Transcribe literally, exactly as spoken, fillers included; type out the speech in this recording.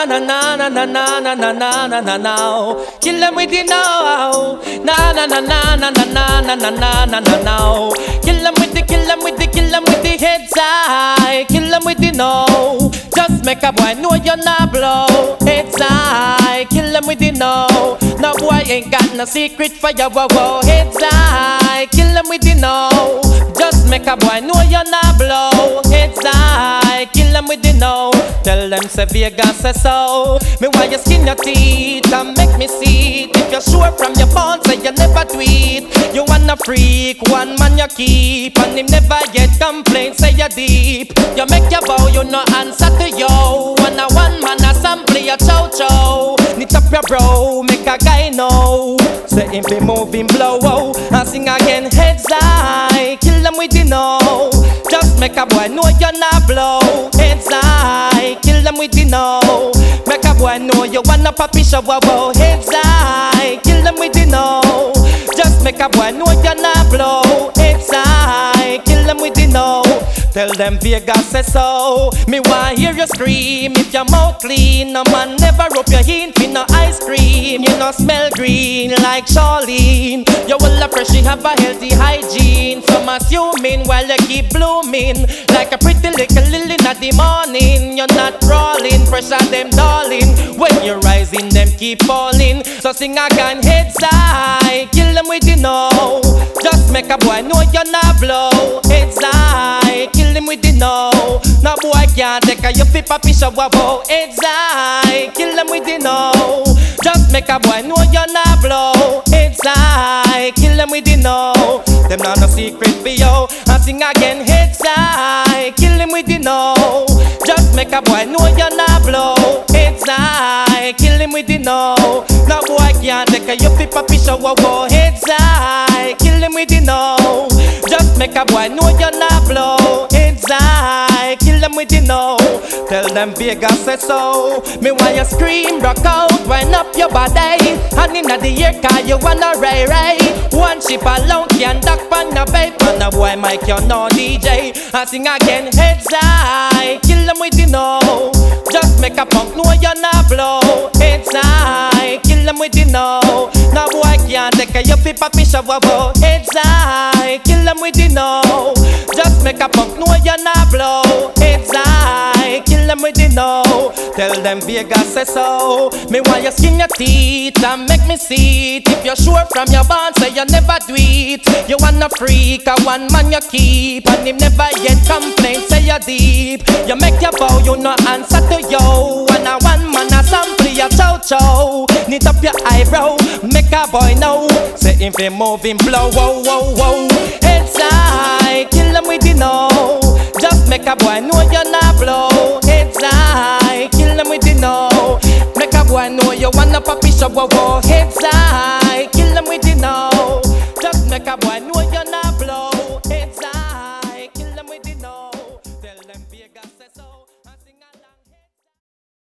na na na na na na na na na na na na. Kill them with the now. Na na na na na na na na na na na na na. Kill them with the, kill them with the, kill them with the heads high. Kill them with the no. Just make a boy know you're not blow. Heads high. Kill them with the no. No boy ain't got no secret for your wow wow. Heads high. Kill them with the no. Just make a boy know you're not blow. Heads high. Kill them with the no. Tell them say Vegas say so. Me why you skin your teeth and make me see it. If you're sure from your bones say you never tweet. You wanna freak, one man you keep, and him never yet complain, say you deep. You make your bow, you no answer to yo. One a one man a sample your chow chow. Knit up your bro, make a guy know. Say him be moving blow, oh, and sing again heads high. Kill them with the no. Just make a boy know you're not blow. Heads high, kill them with the no. Make a boy know you wanna poppy show, wow, wow. Heads high, kill them with the no. Just make a boy know you're not blow. Heads high, kill them with the no. Tell them Vegas say so. Me want hear you scream if your mouth clean. No man never rub your hint for no ice cream. You no smell green like Charlene. You will fresh, have a healthy hygiene. Some assuming while you keep blooming like a pretty little lily in the morning. You're not crawling, fresh at them darling. When you're rising, them keep falling. So sing again, heads high, kill them with the no. Just make a boy know you're not blow. Heads high, kill them with the no. No boy can't take a you flip a fish of wow. Heads high, kill them with the no. Just make a boy know you're not blow. Heads high, kill them with the no. Them not no secret for you. And sing again, heads high, kill them with the no. Just make a boy know you're not blow. Heads high, kill him with the no. No boy can't take a you flip a fish of wow. Heads high, kill him with the no. Just make a boy know you're not blow. Heads high, kill them with the no. Tell them Vegas say so. Me want you scream, rock out, wind up your body. And inna the air car you wanna ray ray. One ship alone can duck pan a babe. And a boy Mike you no D J. And sing again, heads high, kill them with the no. Just make a punk know you're not blow. Heads high, kill them with the no. No boy can't take a you flip a fish of wow. Heads high, kill them with the no. Just make a punk know you're not blow. Heads high, kill them with the no. Tell them Vegas say so. Me want you skin your teeth and make me see it. If you're sure from your bond say you never do it. You wanna freak, a one man you keep, and him never yet complain, say you deep. You make your bow, you no answer to yo. And a one man a sample your chow chow. Knit up your eyebrow, make a boy know. Say him be moving blow, wow, wow, wow. Heads high, kill them with the no. Just make a boy know you're not blow. Heads high, kill them with the no. Make a boy know you wanna poppy show, wow, wow. Heads high.